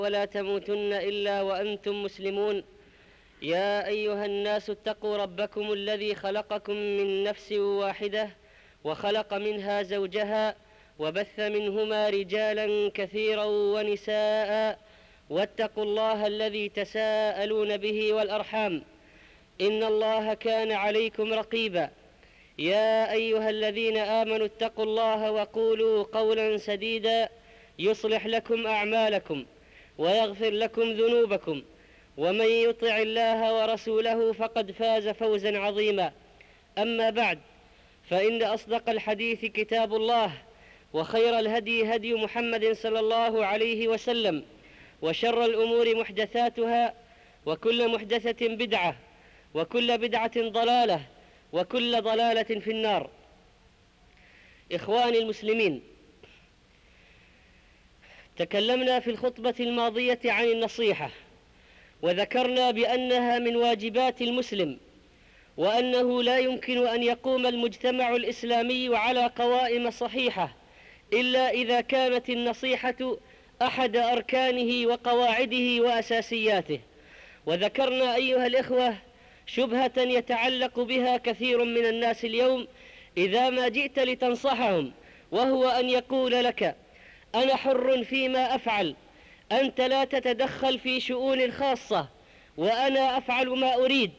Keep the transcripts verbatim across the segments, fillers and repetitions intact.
ولا تموتن إلا وأنتم مسلمون. يا أيها الناس اتقوا ربكم الذي خلقكم من نفس واحدة وخلق منها زوجها وبث منهما رجالا كثيرا ونساء، واتقوا الله الذي تساءلون به والأرحام إن الله كان عليكم رقيبا. يا أيها الذين آمنوا اتقوا الله وقولوا قولا سديدا يصلح لكم أعمالكم ويغفر لكم ذنوبكم، ومن يطع الله ورسوله فقد فاز فوزا عظيما. أما بعد، فإن أصدق الحديث كتاب الله، وخير الهدي هدي محمد صلى الله عليه وسلم، وشر الأمور محدثاتها، وكل محدثة بدعة، وكل بدعة ضلالة، وكل ضلالة في النار. إخواني المسلمين، تكلمنا في الخطبة الماضية عن النصيحة، وذكرنا بأنها من واجبات المسلم، وأنه لا يمكن أن يقوم المجتمع الإسلامي على قوائم صحيحة إلا إذا كانت النصيحة أحد أركانه وقواعده وأساسياته. وذكرنا أيها الإخوة شبهة يتعلق بها كثير من الناس اليوم إذا ما جئت لتنصحهم، وهو أن يقول لك: أنا حر فيما أفعل، أنت لا تتدخل في شؤون الخاصة، وأنا أفعل ما أريد.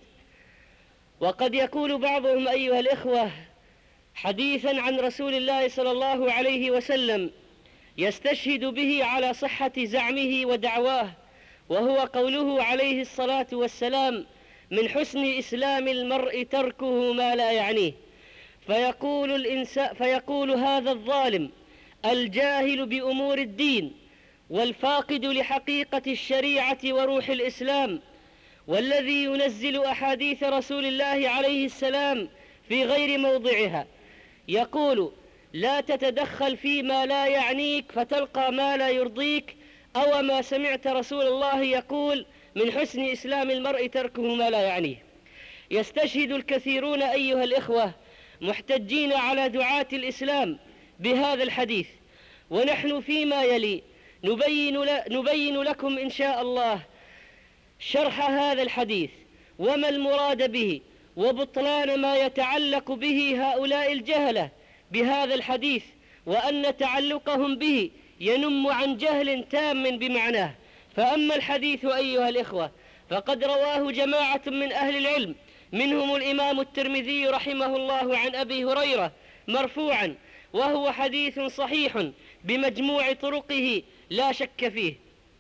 وقد يقول بعضهم أيها الإخوة حديثا عن رسول الله صلى الله عليه وسلم يستشهد به على صحة زعمه ودعواه، وهو قوله عليه الصلاة والسلام: من حسن إسلام المرء تركه ما لا يعنيه. فيقول الإنسان فيقول هذا الظالم الجاهل بأمور الدين والفاقد لحقيقة الشريعة وروح الإسلام، والذي ينزل أحاديث رسول الله عليه السلام في غير موضعها، يقول: لا تتدخل فيما لا يعنيك فتلقى ما لا يرضيك، أو ما سمعت رسول الله يقول: من حسن إسلام المرء تركه ما لا يعنيه. يستشهد الكثيرون أيها الإخوة محتجين على دعاة الإسلام بهذا الحديث، ونحن فيما يلي نبين, نبين لكم إن شاء الله شرح هذا الحديث، وما المراد به، وبطلان ما يتعلق به هؤلاء الجهلة بهذا الحديث، وأن تعلقهم به ينم عن جهل تام بمعناه. فأما الحديث أيها الإخوة فقد رواه جماعة من أهل العلم، منهم الإمام الترمذي رحمه الله عن أبي هريرة مرفوعا، وهو حديث صحيح بمجموع طرقه لا شك فيه.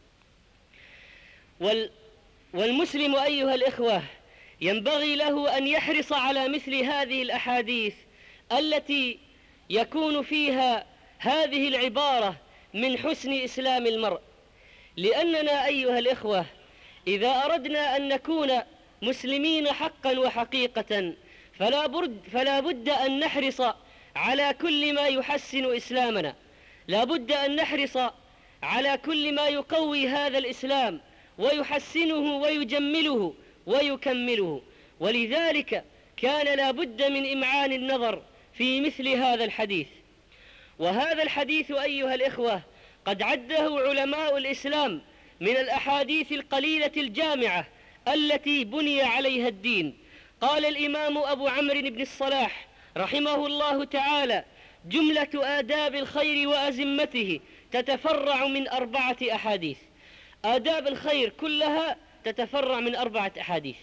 وال والمسلم أيها الإخوة ينبغي له أن يحرص على مثل هذه الأحاديث التي يكون فيها هذه العبارة: من حسن إسلام المرء، لأننا أيها الإخوة إذا أردنا أن نكون مسلمين حقا وحقيقة فلا بد, فلا بد أن نحرص على كل ما يحسن إسلامنا، لا بد أن نحرص على كل ما يقوي هذا الإسلام ويحسنه ويجمله ويكمله. ولذلك كان لا بد من إمعان النظر في مثل هذا الحديث. وهذا الحديث أيها الإخوة قد عده علماء الإسلام من الأحاديث القليلة الجامعة التي بني عليها الدين. قال الإمام أبو عمرو بن الصلاح رحمه الله تعالى: جملة آداب الخير وأزمته تتفرع من أربعة أحاديث. آداب الخير كلها تتفرع من أربعة أحاديث.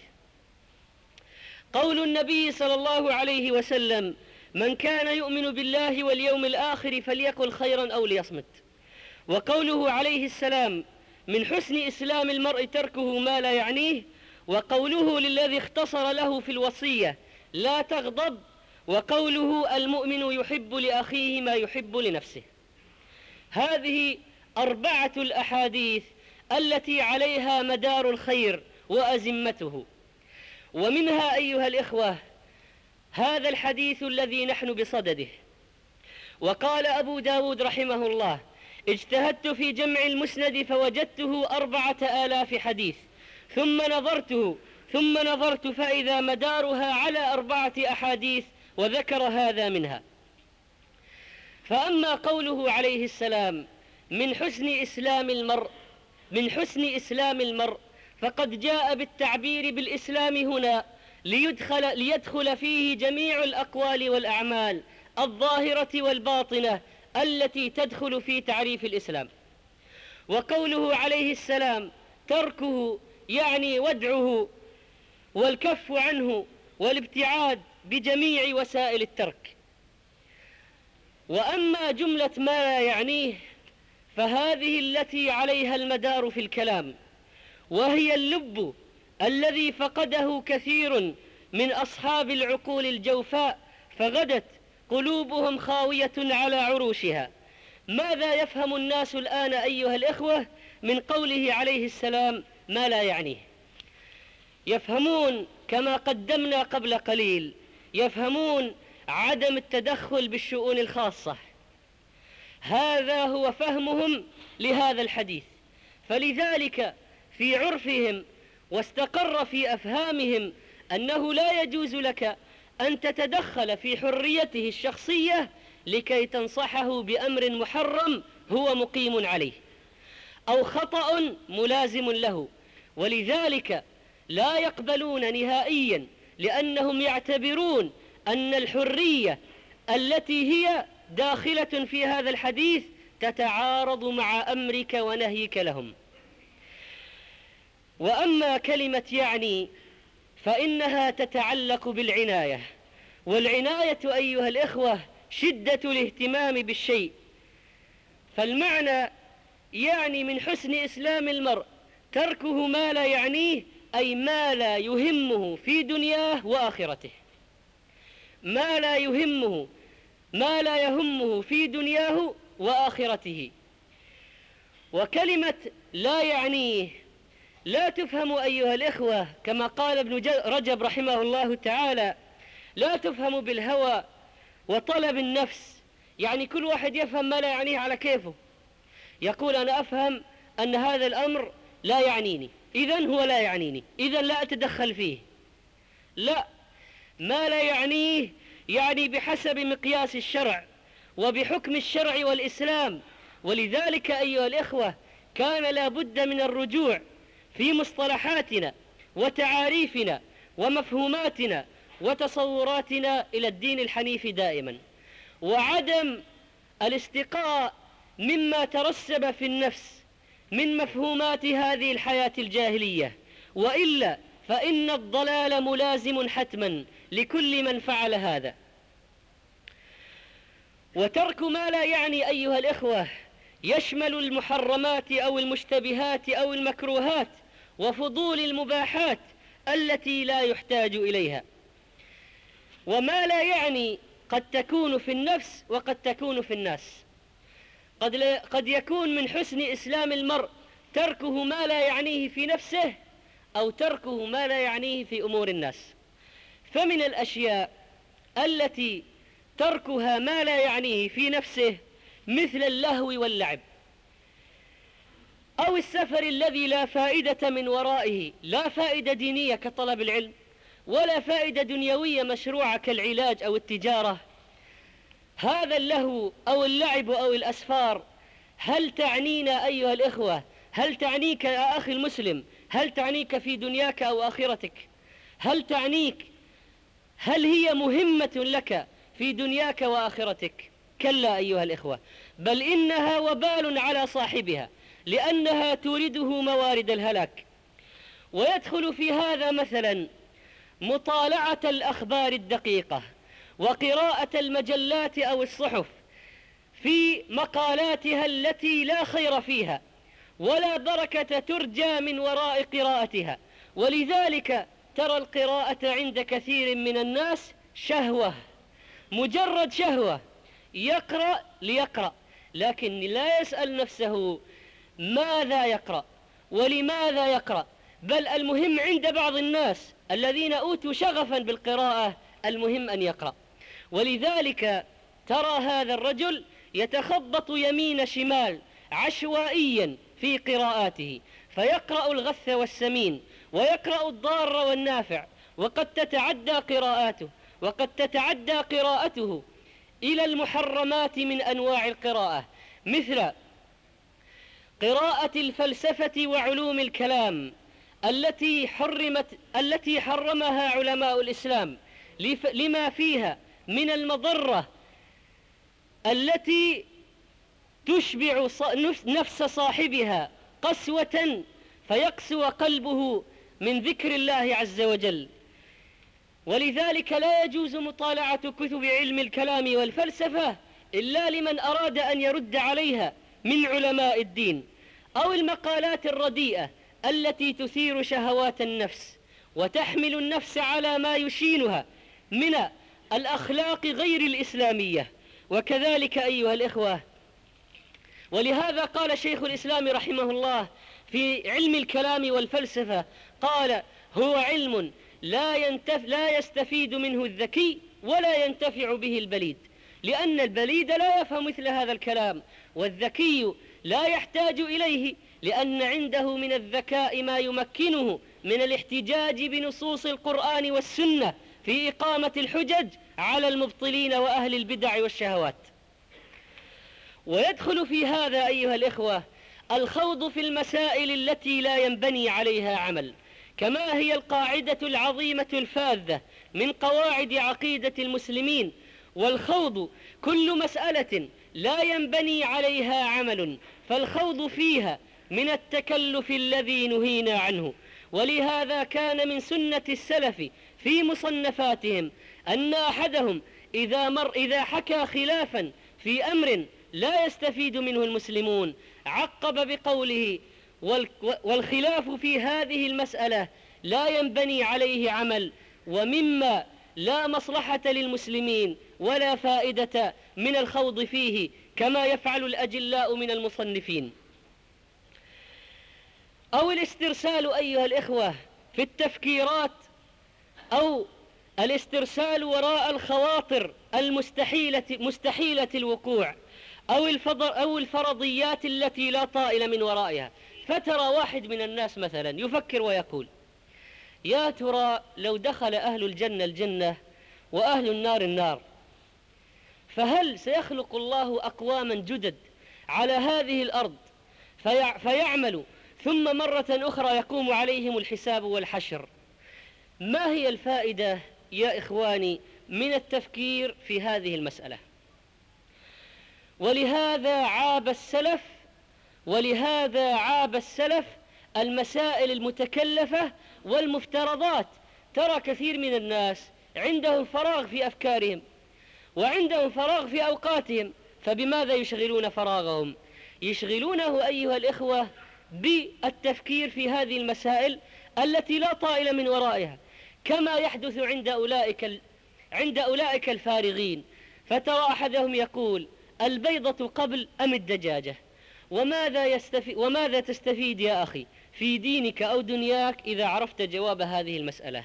قول النبي صلى الله عليه وسلم: من كان يؤمن بالله واليوم الآخر فليقل خيرا أو ليصمت. وقوله عليه السلام: من حسن إسلام المرء تركه ما لا يعنيه. وقوله للذي اختصر له في الوصية: لا تغضب. وقوله: المؤمن يحب لأخيه ما يحب لنفسه. هذه أربعة الأحاديث التي عليها مدار الخير وأزمته. ومنها أيها الإخوة هذا الحديث الذي نحن بصدده. وقال أبو داود رحمه الله: اجتهدت في جمع المسند فوجدته أربعة آلاف حديث، ثم نظرته ثم نظرت فإذا مدارها على أربعة أحاديث، وذكر هذا منها. فأما قوله عليه السلام: من حسن إسلام المرء، من حسن إسلام المرء فقد جاء بالتعبير بالإسلام هنا ليدخل, ليدخل فيه جميع الأقوال والأعمال الظاهرة والباطنة التي تدخل في تعريف الإسلام. وقوله عليه السلام تركه يعني ودعه والكف عنه والابتعاد بجميع وسائل الترك. وأما جملة ما لا يعنيه فهذه التي عليها المدار في الكلام، وهي اللب الذي فقده كثير من أصحاب العقول الجوفاء فغدت قلوبهم خاوية على عروشها. ماذا يفهم الناس الآن أيها الإخوة من قوله عليه السلام ما لا يعنيه؟ يفهمون كما قدمنا قبل قليل، يفهمون عدم التدخل بالشؤون الخاصة. هذا هو فهمهم لهذا الحديث، فلذلك في عرفهم واستقر في أفهامهم أنه لا يجوز لك أن تتدخل في حريته الشخصية لكي تنصحه بأمر محرم هو مقيم عليه أو خطأ ملازم له. ولذلك لا يقبلون نهائيا، لأنهم يعتبرون أن الحرية التي هي داخلة في هذا الحديث تتعارض مع أمرك ونهيك لهم. وأما كلمة يعني فإنها تتعلق بالعناية، والعناية أيها الإخوة شدة الاهتمام بالشيء. فالمعنى يعني من حسن إسلام المرء تركه ما لا يعنيه، أي ما لا يهمه في دنياه وآخرته، ما لا يهمه ما لا يهمه في دنياه وآخرته. وكلمة لا يعنيه لا تفهم أيها الإخوة كما قال ابن رجب رحمه الله تعالى، لا تفهم بالهوى وطلب النفس. يعني كل واحد يفهم ما لا يعنيه على كيفه، يقول أنا أفهم أن هذا الأمر لا يعنيني إذن هو لا يعنيني إذن لا أتدخل فيه. لا، ما لا يعنيه يعني بحسب مقياس الشرع وبحكم الشرع والإسلام. ولذلك أيها الإخوة كان لا بد من الرجوع في مصطلحاتنا وتعاريفنا ومفهوماتنا وتصوراتنا إلى الدين الحنيف دائما، وعدم الاستقاء مما ترسب في النفس من مفهومات هذه الحياة الجاهلية، وإلا فإن الضلال ملازم حتما لكل من فعل هذا. وترك ما لا يعني أيها الإخوة يشمل المحرمات أو المشتبهات أو المكروهات وفضول المباحات التي لا يحتاج إليها. وما لا يعني قد تكون في النفس وقد تكون في الناس. قد, قد يكون من حسن إسلام المرء تركه ما لا يعنيه في نفسه أو تركه ما لا يعنيه في أمور الناس. فمن الأشياء التي تركها ما لا يعنيه في نفسه مثل اللهو واللعب، أو السفر الذي لا فائدة من ورائه، لا فائدة دينية كطلب العلم ولا فائدة دنيوية مشروعة كالعلاج أو التجارة. هذا اللهو أو اللعب أو الأسفار هل تعنينا أيها الإخوة؟ هل تعنيك يا أخي المسلم؟ هل تعنيك في دنياك أو آخرتك؟ هل تعنيك؟ هل هي مهمة لك في دنياك وآخرتك؟ كلا أيها الإخوة، بل إنها وبال على صاحبها، لأنها تورده موارد الهلاك. ويدخل في هذا مثلا مطالعة الأخبار الدقيقة وقراءة المجلات أو الصحف في مقالاتها التي لا خير فيها ولا بركة ترجى من وراء قراءتها. ولذلك ترى القراءة عند كثير من الناس شهوة، مجرد شهوة، يقرأ ليقرأ، لكن لا يسأل نفسه ماذا يقرأ ولماذا يقرأ. بل المهم عند بعض الناس الذين أوتوا شغفا بالقراءة المهم أن يقرأ. ولذلك ترى هذا الرجل يتخبط يمين شمال عشوائيا في قراءاته، فيقرأ الغث والسمين ويقرأ الضار والنافع، وقد تتعدى قراءاته وقد تتعدى قراءته إلى المحرمات من أنواع القراءة، مثل قراءة الفلسفة وعلوم الكلام التي حرمت التي حرمها علماء الإسلام لما فيها من المضرة التي تشبع نفس صاحبها قسوة فيقسو قلبه من ذكر الله عز وجل. ولذلك لا يجوز مطالعة كتب علم الكلام والفلسفة إلا لمن أراد أن يرد عليها من علماء الدين، أو المقالات الرديئة التي تثير شهوات النفس وتحمل النفس على ما يشينها من الأخلاق غير الإسلامية. وكذلك أيها الإخوة، ولهذا قال شيخ الإسلام رحمه الله في علم الكلام والفلسفة، قال: هو علم لا, ينتف لا يستفيد منه الذكي ولا ينتفع به البليد، لأن البليد لا يفهم مثل هذا الكلام، والذكي لا يحتاج إليه لأن عنده من الذكاء ما يمكنه من الاحتجاج بنصوص القرآن والسنة في إقامة الحجج على المبطلين وأهل البدع والشهوات. ويدخل في هذا أيها الإخوة الخوض في المسائل التي لا ينبني عليها عمل، كما هي القاعدة العظيمة الفاذة من قواعد عقيدة المسلمين، والخوض كل مسألة لا ينبني عليها عمل فالخوض فيها من التكلف الذي نهينا عنه. ولهذا كان من سنة السلف في مصنفاتهم أن أحدهم إذا, مر إذا حكى خلافا في أمر لا يستفيد منه المسلمون عقب بقوله: والخلاف في هذه المسألة لا ينبني عليه عمل، ومما لا مصلحة للمسلمين ولا فائدة من الخوض فيه، كما يفعل الأجلاء من المصنفين. أو الاسترسال أيها الإخوة في التفكيرات، أو الاسترسال وراء الخواطر المستحيلة مستحيلة الوقوع، أو, أو الفرضيات التي لا طائل من ورائها. فترى واحد من الناس مثلا يفكر ويقول: يا ترى لو دخل أهل الجنة الجنة وأهل النار النار، فهل سيخلق الله أقواما جدد على هذه الأرض في فيعملوا ثم مرة أخرى يقوم عليهم الحساب والحشر؟ ما هي الفائدة يا إخواني من التفكير في هذه المسألة؟ ولهذا عاب السلف ولهذا عاب السلف المسائل المتكلفة والمفترضات. ترى كثير من الناس عندهم فراغ في أفكارهم وعندهم فراغ في أوقاتهم، فبماذا يشغلون فراغهم؟ يشغلونه أيها الإخوة بالتفكير في هذه المسائل التي لا طائل من ورائها، كما يحدث عند أولئك, عند أولئك الفارغين. فترى أحدهم يقول: البيضة قبل أم الدجاجة؟ وماذا, يستفي وماذا تستفيد يا أخي في دينك أو دنياك إذا عرفت جواب هذه المسألة؟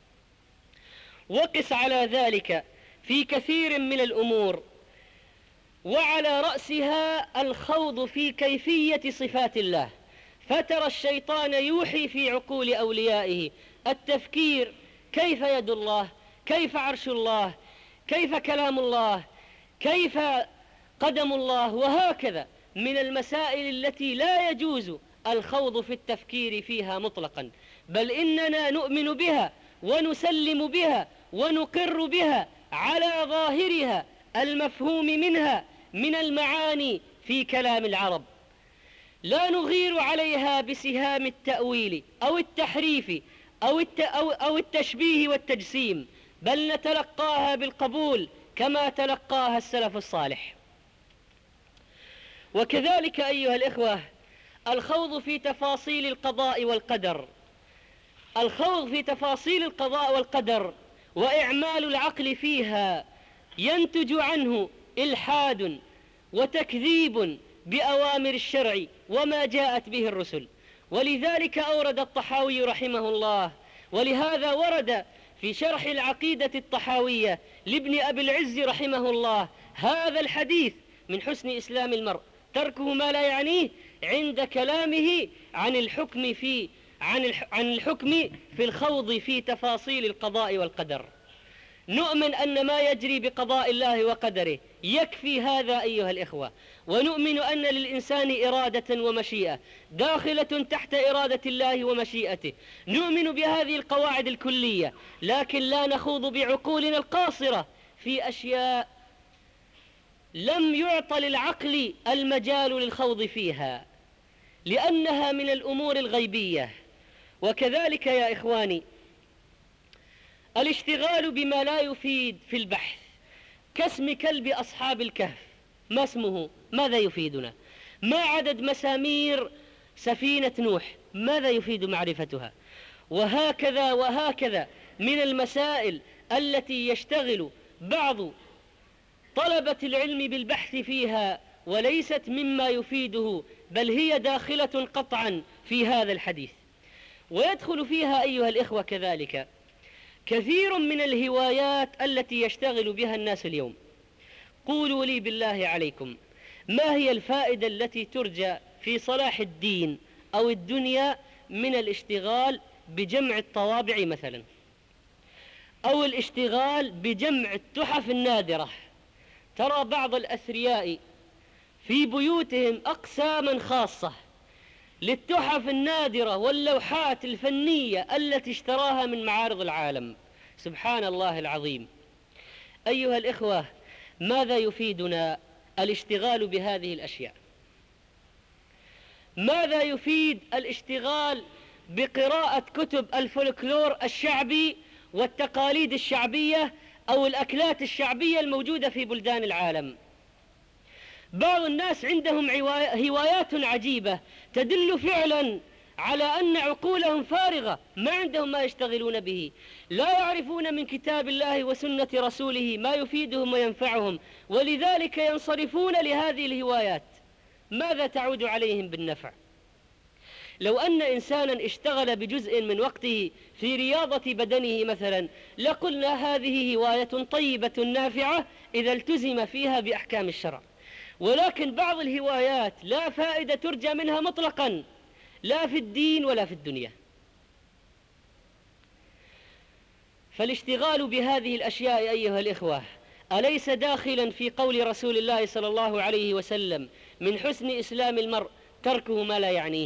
وقس على ذلك في كثير من الأمور، وعلى رأسها الخوض في كيفية صفات الله. فترى الشيطان يوحي في عقول أوليائه التفكير: كيف يد الله؟ كيف عرش الله؟ كيف كلام الله؟ كيف قدم الله؟ وهكذا من المسائل التي لا يجوز الخوض في التفكير فيها مطلقا، بل إننا نؤمن بها ونسلم بها ونقر بها على ظاهرها المفهوم منها من المعاني في كلام العرب، لا نغير عليها بسهام التأويل أو التحريف أو, الت أو, أو التشبيه والتجسيم، بل نتلقاها بالقبول كما تلقاها السلف الصالح. وكذلك أيها الإخوة الخوض في تفاصيل القضاء والقدر الخوض في تفاصيل القضاء والقدر وإعمال العقل فيها ينتج عنه إلحاد وتكذيب بأوامر الشرع وما جاءت به الرسل. ولذلك أورد الطحاوي رحمه الله، ولهذا ورد في شرح العقيدة الطحاوية لابن أبي العز رحمه الله هذا الحديث: من حسن إسلام المرء تركه ما لا يعنيه، عند كلامه عن الحكم في عن عن الحكم في الخوض في تفاصيل القضاء والقدر. نؤمن أن ما يجري بقضاء الله وقدره يكفي هذا أيها الإخوة. ونؤمن أن للإنسان إرادة ومشيئة داخلة تحت إرادة الله ومشيئته، نؤمن بهذه القواعد الكلية، لكن لا نخوض بعقولنا القاصرة في أشياء لم يعط للعقل المجال للخوض فيها، لأنها من الأمور الغيبية. وكذلك يا إخواني الاشتغال بما لا يفيد في البحث كاسم كلب أصحاب الكهف، ما اسمه؟ ماذا يفيدنا؟ ما عدد مسامير سفينة نوح؟ ماذا يفيد معرفتها؟ وهكذا وهكذا من المسائل التي يشتغل بعض طلبة العلم بالبحث فيها وليست مما يفيده، بل هي داخلة قطعا في هذا الحديث. ويدخل فيها أيها الإخوة كذلك كثير من الهوايات التي يشتغل بها الناس اليوم. قولوا لي بالله عليكم، ما هي الفائدة التي ترجى في صلاح الدين أو الدنيا من الاشتغال بجمع الطوابع مثلا، أو الاشتغال بجمع التحف النادرة؟ ترى بعض الأثرياء في بيوتهم أقساما خاصة للتحف النادرة واللوحات الفنية التي اشتراها من معارض العالم. سبحان الله العظيم. أيها الإخوة، ماذا يفيدنا الاشتغال بهذه الأشياء؟ ماذا يفيد الاشتغال بقراءة كتب الفولكلور الشعبي والتقاليد الشعبية أو الأكلات الشعبية الموجودة في بلدان العالم؟ بعض الناس عندهم هوايات عجيبة تدل فعلا على أن عقولهم فارغة، ما عندهم ما يشتغلون به، لا يعرفون من كتاب الله وسنة رسوله ما يفيدهم وينفعهم، ولذلك ينصرفون لهذه الهوايات. ماذا تعود عليهم بالنفع؟ لو أن إنسانا اشتغل بجزء من وقته في رياضة بدنه مثلا لقلنا هذه هواية طيبة نافعة إذا التزم فيها بأحكام الشرع. ولكن بعض الهوايات لا فائدة ترجى منها مطلقا، لا في الدين ولا في الدنيا. فالاشتغال بهذه الأشياء أيها الإخوة أليس داخلا في قول رسول الله صلى الله عليه وسلم من حسن إسلام المرء تركه ما لا يعنيه؟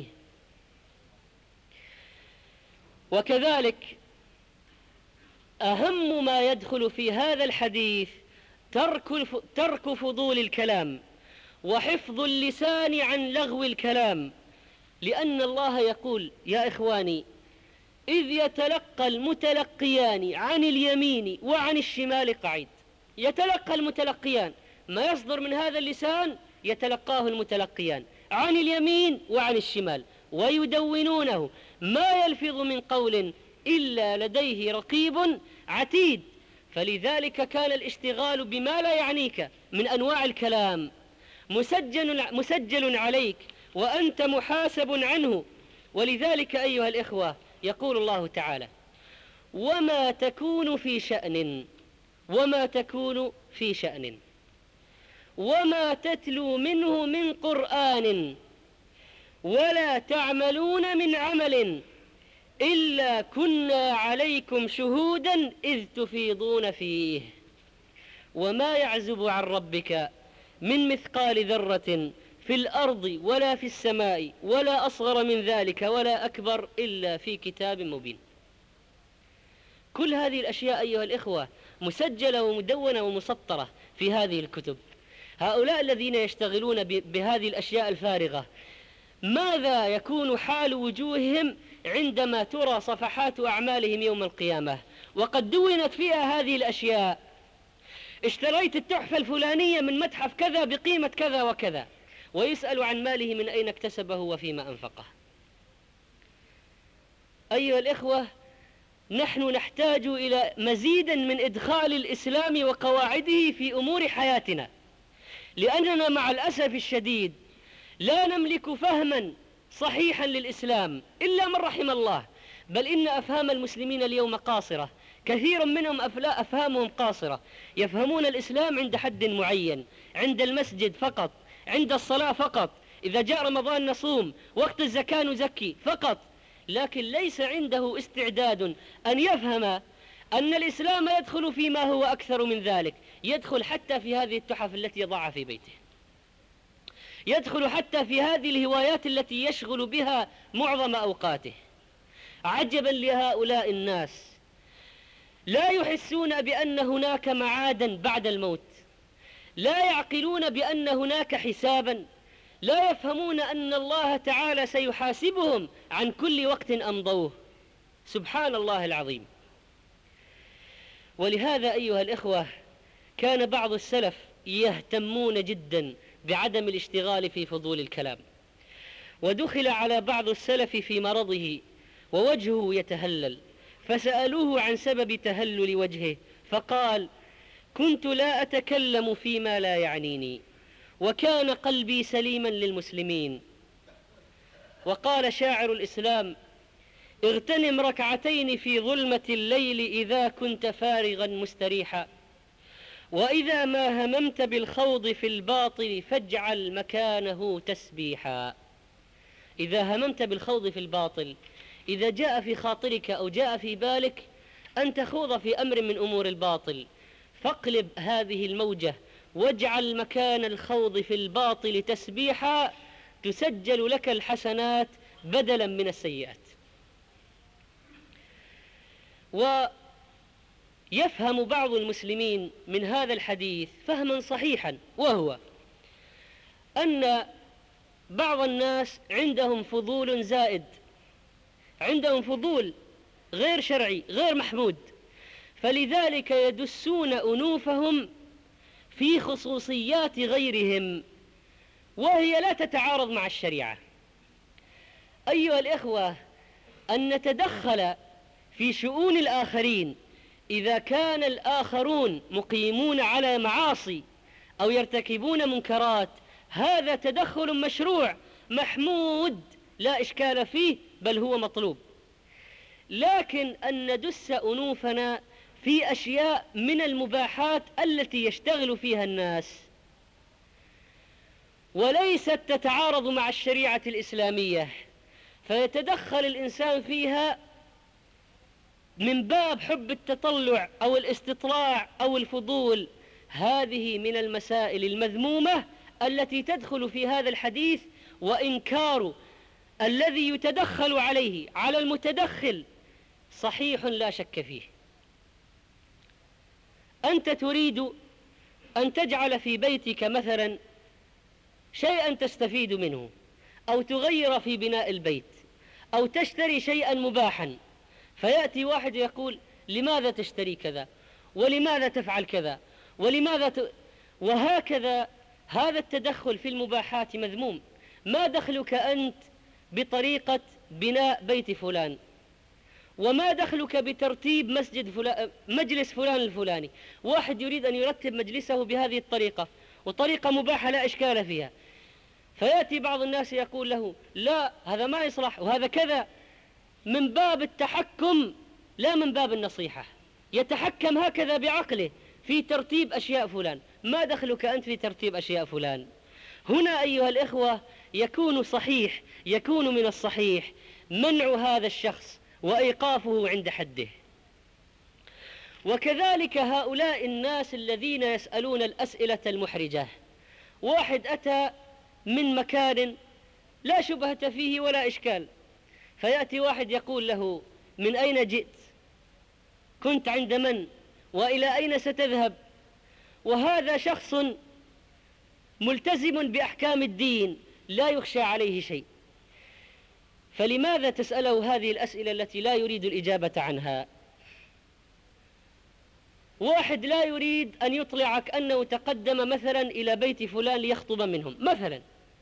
وكذلك أهم ما يدخل في هذا الحديث ترك ترك فضول الكلام وحفظ اللسان عن لغو الكلام، لأن الله يقول يا إخواني إذ يتلقى المتلقيان عن اليمين وعن الشمال قعيد. يتلقى المتلقيان، ما يصدر من هذا اللسان يتلقاه المتلقيان عن اليمين وعن الشمال، ويدونونه ما يلفظ من قول إلا لديه رقيب عتيد. فلذلك كان الاشتغال بما لا يعنيك من أنواع الكلام مسجل, مسجل عليك وأنت محاسب عنه. ولذلك أيها الإخوة يقول الله تعالى وما تكون في شأن وما تكون في شأن وما تتلو منه من قرآن ولا تعملون من عمل إلا كنا عليكم شهودا إذ تفيضون فيه وما يعزب عن ربك من مثقال ذرة في الأرض ولا في السماء ولا أصغر من ذلك ولا أكبر إلا في كتاب مبين. كل هذه الأشياء أيها الإخوة مسجلة ومدونة ومسطرة في هذه الكتب. هؤلاء الذين يشتغلون بهذه الأشياء الفارغة ماذا يكون حال وجوههم عندما ترى صفحات أعمالهم يوم القيامة وقد دونت فيها هذه الأشياء؟ اشتريت التحفة الفلانية من متحف كذا بقيمة كذا وكذا، ويسأل عن ماله من أين اكتسبه وفيما أنفقه. أيها الإخوة، نحن نحتاج إلى مزيدا من إدخال الإسلام وقواعده في أمور حياتنا، لأننا مع الأسف الشديد لا نملك فهما صحيحا للإسلام إلا من رحم الله، بل إن أفهام المسلمين اليوم قاصرة، كثير منهم أفهامهم قاصرة، يفهمون الإسلام عند حد معين، عند المسجد فقط، عند الصلاة فقط، إذا جاء رمضان نصوم، وقت الزكاة نزكي فقط، لكن ليس عنده استعداد أن يفهم أن الإسلام يدخل فيما هو أكثر من ذلك، يدخل حتى في هذه التحف التي يضعها في بيته، يدخل حتى في هذه الهوايات التي يشغل بها معظم أوقاته. عجبا لهؤلاء الناس، لا يحسون بأن هناك معادا بعد الموت، لا يعقلون بأن هناك حسابا، لا يفهمون أن الله تعالى سيحاسبهم عن كل وقت أمضوه. سبحان الله العظيم. ولهذا أيها الإخوة كان بعض السلف يهتمون جدا بعدم الاشتغال في فضول الكلام. ودخل على بعض السلف في مرضه ووجهه يتهلل، فسألوه عن سبب تهلل وجهه، فقال: كنت لا أتكلم فيما لا يعنيني، وكان قلبي سليما للمسلمين. وقال شاعر الإسلام: اغتنم ركعتين في ظلمة الليل إذا كنت فارغا مستريحا، وإذا ما هممت بالخوض في الباطل فاجعل مكانه تسبيحا. إذا هممت بالخوض في الباطل، إذا جاء في خاطرك أو جاء في بالك أن تخوض في أمر من أمور الباطل، فاقلب هذه الموجة واجعل مكان الخوض في الباطل تسبيحا، تسجل لك الحسنات بدلا من السيئات. ويفهم بعض المسلمين من هذا الحديث فهما صحيحا، وهو أن بعض الناس عندهم فضول زائد، عندهم فضول غير شرعي غير محمود، فلذلك يدسون أنوفهم في خصوصيات غيرهم، وهي لا تتعارض مع الشريعة. أيها الإخوة، أن نتدخل في شؤون الآخرين إذا كان الآخرون مقيمون على معاصي أو يرتكبون منكرات، هذا تدخل مشروع محمود لا إشكال فيه، بل هو مطلوب. لكن أن ندس أنوفنا في أشياء من المباحات التي يشتغل فيها الناس وليست تتعارض مع الشريعة الإسلامية، فيتدخل الإنسان فيها من باب حب التطلع أو الاستطلاع أو الفضول، هذه من المسائل المذمومة التي تدخل في هذا الحديث. وإنكار الذي يتدخل عليه على المتدخل صحيح لا شك فيه. أنت تريد أن تجعل في بيتك مثلا شيئا تستفيد منه، أو تغير في بناء البيت، أو تشتري شيئا مباحا، فيأتي واحد يقول: لماذا تشتري كذا؟ ولماذا تفعل كذا؟ ولماذا ت... وهكذا. هذا التدخل في المباحات مذموم. ما دخلك أنت بطريقة بناء بيت فلان؟ وما دخلك بترتيب مسجد فلان، مجلس فلان الفلاني؟ واحد يريد أن يرتب مجلسه بهذه الطريقة، وطريقة مباحة لا إشكال فيها، فيأتي بعض الناس يقول له: لا، هذا ما يصلح وهذا كذا، من باب التحكم لا من باب النصيحة. يتحكم هكذا بعقله في ترتيب أشياء فلان. ما دخلك أنت في ترتيب أشياء فلان؟ هنا أيها الإخوة يكون صحيح، يكون من الصحيح منع هذا الشخص وإيقافه عند حده. وكذلك هؤلاء الناس الذين يسألون الأسئلة المحرجة. واحد أتى من مكان لا شبهة فيه ولا إشكال، فيأتي واحد يقول له: من أين جئت؟ كنت عند من؟ وإلى أين ستذهب؟ وهذا شخص ملتزم بأحكام الدين لا يخشى عليه شيء، فلماذا تسأله هذه الأسئلة التي لا يريد الإجابة عنها؟ واحد لا يريد أن يطلعك أنه تقدم مثلا إلى بيت فلان ليخطب منهم مثلا،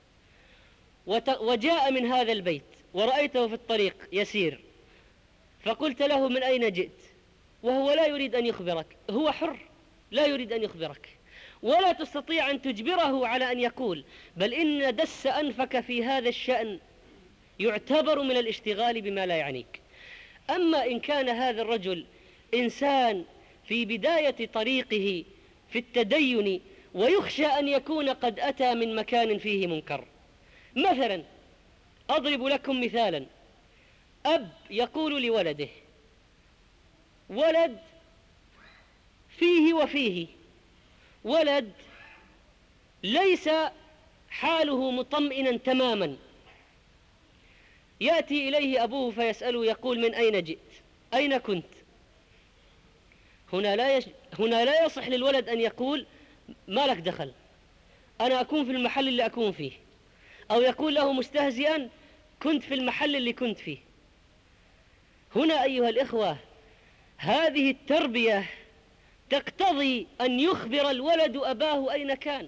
وجاء من هذا البيت ورأيته في الطريق يسير، فقلت له: من أين جئت؟ وهو لا يريد أن يخبرك، هو حر لا يريد أن يخبرك، ولا تستطيع أن تجبره على أن يقول، بل إن دس أنفك في هذا الشأن يعتبر من الاشتغال بما لا يعنيك. أما إن كان هذا الرجل إنسان في بداية طريقه في التدين ويخشى أن يكون قد أتى من مكان فيه منكر، مثلا أضرب لكم مثالا: أب يقول لولده: ولد فيه وفيه ولد ليس حاله مطمئنا تماما، يأتي إليه أبوه فيسأله يقول: من أين جئت؟ أين كنت؟ هنا لا, يش... هنا لا يصح للولد أن يقول: ما لك دخل، أنا أكون في المحل اللي أكون فيه، أو يقول له مستهزئا: كنت في المحل اللي كنت فيه. هنا أيها الإخوة هذه التربية تقتضي أن يخبر الولد أباه أين كان،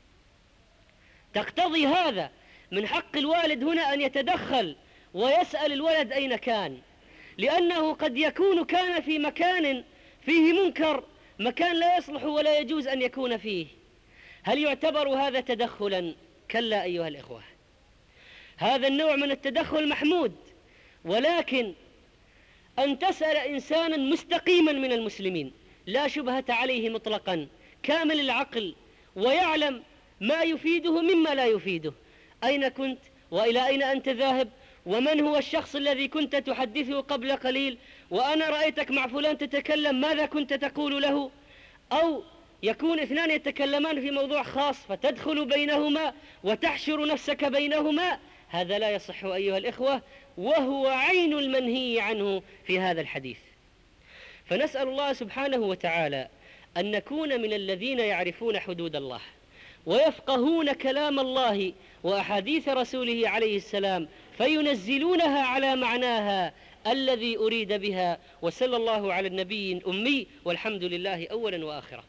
تقتضي هذا. من حق الوالد هنا أن يتدخل ويسأل الولد أين كان، لأنه قد يكون كان في مكان فيه منكر، مكان لا يصلح ولا يجوز أن يكون فيه. هل يعتبر هذا تدخلا؟ كلا أيها الإخوة، هذا النوع من التدخل محمود، ولكن أن تسأل إنسانا مستقيما من المسلمين لا شبهة عليه مطلقا، كامل العقل، ويعلم ما يفيده مما لا يفيده: أين كنت؟ وإلى أين أنت ذاهب؟ ومن هو الشخص الذي كنت تحدثه قبل قليل؟ وأنا رأيتك مع فلان تتكلم، ماذا كنت تقول له؟ أو يكون اثنان يتكلمان في موضوع خاص فتدخل بينهما وتحشر نفسك بينهما. هذا لا يصح أيها الإخوة، وهو عين المنهي عنه في هذا الحديث. فنسأل الله سبحانه وتعالى أن نكون من الذين يعرفون حدود الله ويفقهون كلام الله وأحاديث رسوله عليه السلام فينزلونها على معناها الذي أريد بها. وصلى الله على النبي الأمي، والحمد لله أولا وآخرا.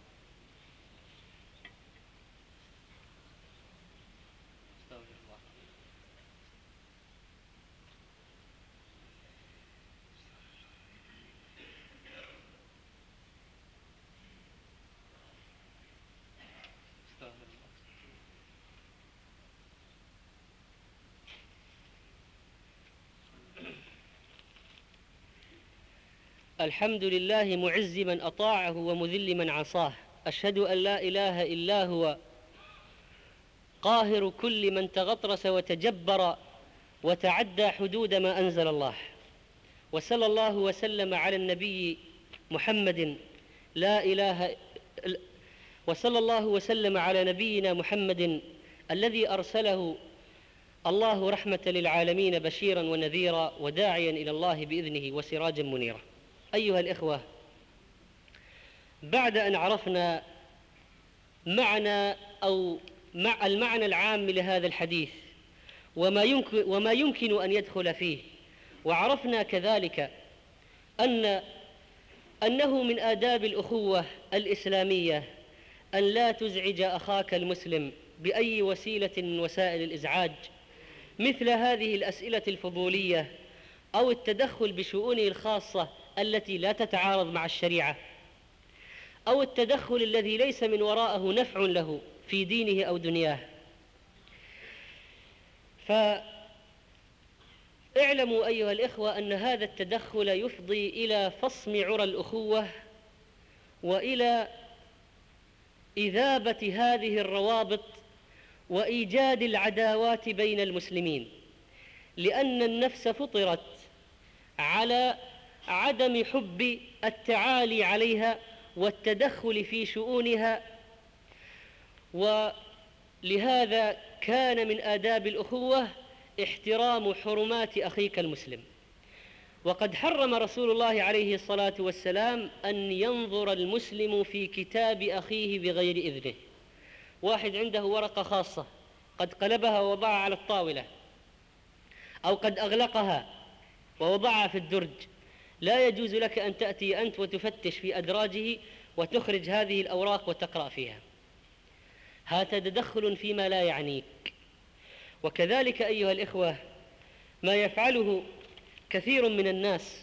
الحمد لله معز من أطاعه ومذل من عصاه، أشهد أن لا إله إلا هو قاهر كل من تغطرس وتجبر وتعدى حدود ما أنزل الله. وصلى الله وسلم على النبي محمد لا إله وصلى الله وسلم على نبينا محمد الذي أرسله الله رحمة للعالمين بشيرا ونذيرا وداعيا إلى الله بإذنه وسراجا منيرا. أيها الإخوة، بعد أن عرفنا معنى أو مع المعنى العام لهذا الحديث وما يمكن, وما يمكن أن يدخل فيه، وعرفنا كذلك أن أنه من آداب الأخوة الإسلامية أن لا تزعج أخاك المسلم بأي وسيلة من وسائل الإزعاج، مثل هذه الأسئلة الفضولية أو التدخل بشؤونه الخاصة التي لا تتعارض مع الشريعة، أو التدخل الذي ليس من وراءه نفع له في دينه أو دنياه. فاعلموا أيها الإخوة أن هذا التدخل يفضي إلى فصم عرى الأخوة وإلى إذابة هذه الروابط وإيجاد العداوات بين المسلمين، لأن النفس فطرت على عدم حب التعالي عليها والتدخل في شؤونها، ولهذا كان من آداب الأخوة احترام حرمات أخيك المسلم. وقد حرم رسول الله عليه الصلاة والسلام أن ينظر المسلم في كتاب أخيه بغير إذنه. واحد عنده ورقة خاصة قد قلبها ووضعها على الطاولة، أو قد أغلقها ووضعها في الدرج، لا يجوز لك أن تأتي أنت وتفتش في أدراجه وتخرج هذه الأوراق وتقرأ فيها. هذا تدخل فيما لا يعنيك. وكذلك أيها الإخوة ما يفعله كثير من الناس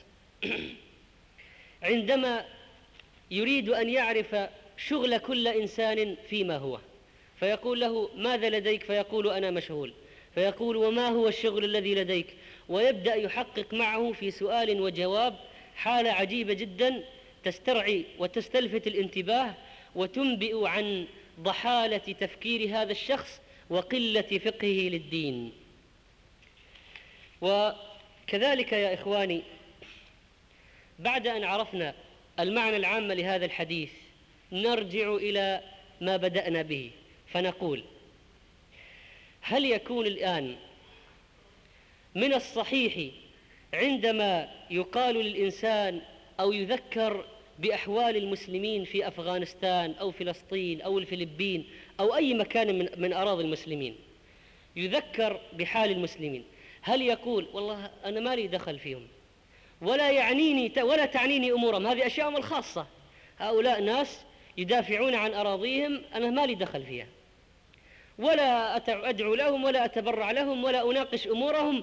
عندما يريد أن يعرف شغل كل إنسان فيما هو، فيقول له: ماذا لديك؟ فيقول: أنا مشغول. فيقول: وما هو الشغل الذي لديك؟ ويبدأ يحقق معه في سؤال وجواب، حالة عجيبة جدا تسترعي وتستلفت الانتباه وتنبئ عن ضحالة تفكير هذا الشخص وقلة فقهه للدين. وكذلك يا إخواني، بعد أن عرفنا المعنى العام لهذا الحديث نرجع إلى ما بدأنا به فنقول: هل يكون الآن من الصحيح عندما يقال للإنسان أو يذكر بأحوال المسلمين في أفغانستان أو فلسطين أو الفلبين أو أي مكان من, من أراضي المسلمين، يذكر بحال المسلمين، هل يقول: والله أنا ما لي دخل فيهم ولا يعنيني ولا تعنيني أمورهم، هذه أشياءهم الخاصة، هؤلاء ناس يدافعون عن أراضيهم، أنا ما لي دخل فيها، ولا أدعو لهم ولا أتبرع لهم ولا أناقش أمورهم،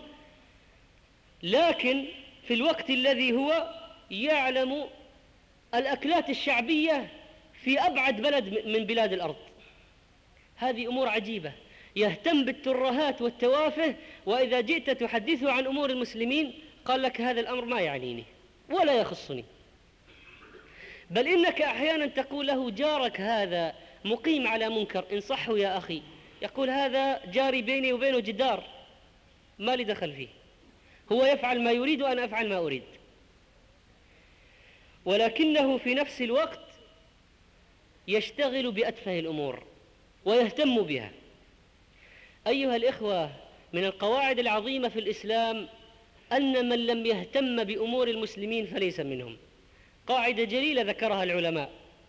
لكن في الوقت الذي هو يعلم الأكلات الشعبية في أبعد بلد من بلاد الأرض؟ هذه أمور عجيبة. يهتم بالترهات والتوافه، وإذا جئت تحدثه عن أمور المسلمين قال لك: هذا الأمر ما يعنيني ولا يخصني. بل إنك أحيانا تقول له: جارك هذا مقيم على منكر، انصحه يا أخي. يقول: هذا جاري بيني وبينه جدار، ما لي دخل فيه، هو يفعل ما يريد وأنا أفعل ما أريد. ولكنه في نفس الوقت يشتغل بأتفه الأمور ويهتم بها. أيها الإخوة، من القواعد العظيمة في الإسلام أن من لم يهتم بأمور المسلمين فليس منهم، قاعدة جليلة ذكرها العلماء.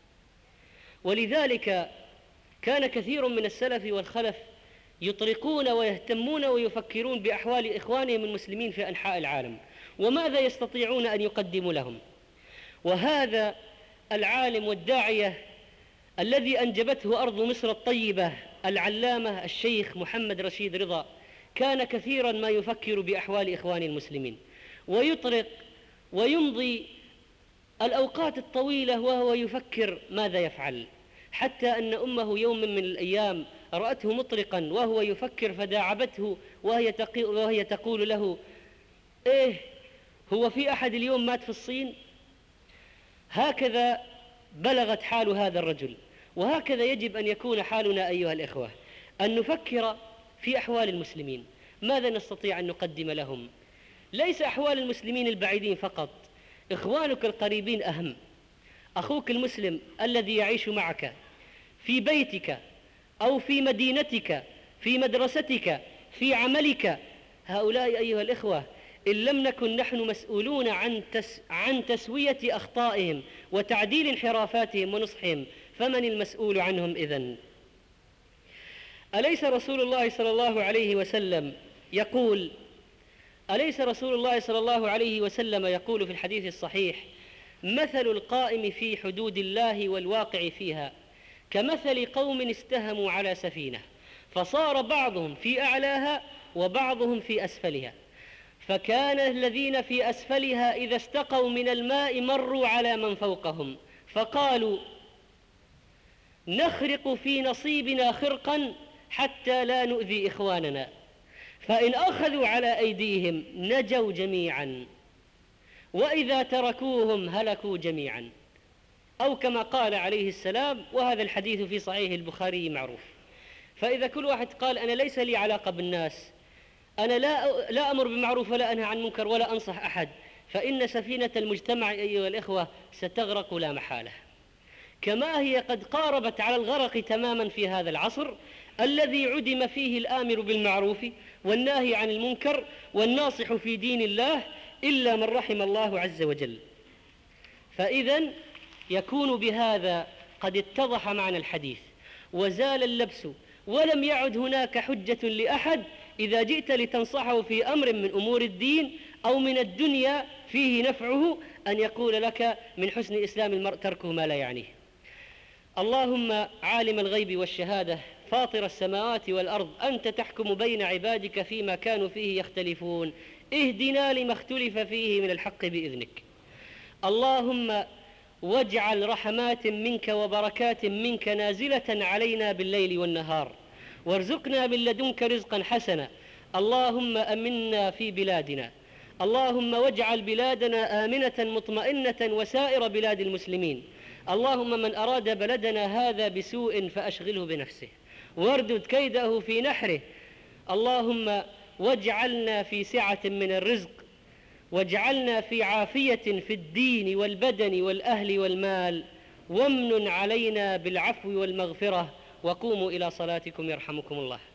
ولذلك كان كثير من السلف والخلف يطرقون ويهتمون ويفكرون بأحوال إخوانهم المسلمين في أنحاء العالم وماذا يستطيعون أن يقدموا لهم. وهذا العالم والداعية الذي أنجبته أرض مصر الطيبة العلامة الشيخ محمد رشيد رضا كان كثيرا ما يفكر بأحوال إخوان المسلمين، ويطرق ويمضي الأوقات الطويلة وهو يفكر ماذا يفعل، حتى أن أمه يوم من الأيام رأته مطرقا وهو يفكر فداعبته وهي, وهي تقول له: إيه هو في أحد اليوم مات في الصين؟ هكذا بلغت حال هذا الرجل، وهكذا يجب أن يكون حالنا أيها الإخوة، أن نفكر في أحوال المسلمين، ماذا نستطيع أن نقدم لهم؟ ليس أحوال المسلمين البعيدين فقط، إخوانك القريبين أهم. أخوك المسلم الذي يعيش معك في بيتك أو في مدينتك، في مدرستك، في عملك، هؤلاء أيها الإخوة إن لم نكن نحن مسؤولون عن, تس عن تسوية أخطائهم وتعديل انحرافاتهم ونصحهم، فمن المسؤول عنهم إذن؟ أليس رسول الله صلى الله عليه وسلم يقول أليس رسول الله صلى الله عليه وسلم يقول في الحديث الصحيح: مثل القائم في حدود الله والواقع فيها كمثل قوم استهموا على سفينة فصار بعضهم في أعلاها وبعضهم في أسفلها، فكان الذين في أسفلها إذا استقوا من الماء مروا على من فوقهم فقالوا: نخرق في نصيبنا خرقا حتى لا نؤذي إخواننا، فإن أخذوا على أيديهم نجوا جميعا، وإذا تركوهم هلكوا جميعا، أو كما قال عليه السلام، وهذا الحديث في صحيح البخاري معروف. فإذا كل واحد قال: أنا ليس لي علاقة بالناس، أنا لا, لا أمر بمعروف ولا أنهى عن منكر ولا أنصح أحد، فإن سفينة المجتمع أيها الإخوة ستغرق لا محالة، كما هي قد قاربت على الغرق تماما في هذا العصر الذي عدم فيه الآمر بالمعروف والناهي عن المنكر والناصح في دين الله إلا من رحم الله عز وجل. فإذن يكون بهذا قد اتضح معنى الحديث وزال اللبس، ولم يعد هناك حجة لأحد إذا جئت لتنصحه في أمر من أمور الدين أو من الدنيا فيه نفعه أن يقول لك: من حسن إسلام المرء تركه ما لا يعنيه. اللهم عالم الغيب والشهادة فاطر السماوات والأرض، أنت تحكم بين عبادك فيما كانوا فيه يختلفون، اهدنا لما اختلف فيه من الحق بإذنك. اللهم واجعل رحمات منك وبركات منك نازلة علينا بالليل والنهار، وارزقنا من لدنك رزقا حسنا. اللهم أمنا في بلادنا، اللهم واجعل بلادنا آمنة مطمئنة وسائر بلاد المسلمين. اللهم من أراد بلدنا هذا بسوء فأشغله بنفسه واردد كيده في نحره. اللهم واجعلنا في سعة من الرزق، واجعلنا في عافية في الدين والبدن والأهل والمال، وامن علينا بالعفو والمغفرة، وقوموا إلى صلاتكم يرحمكم الله.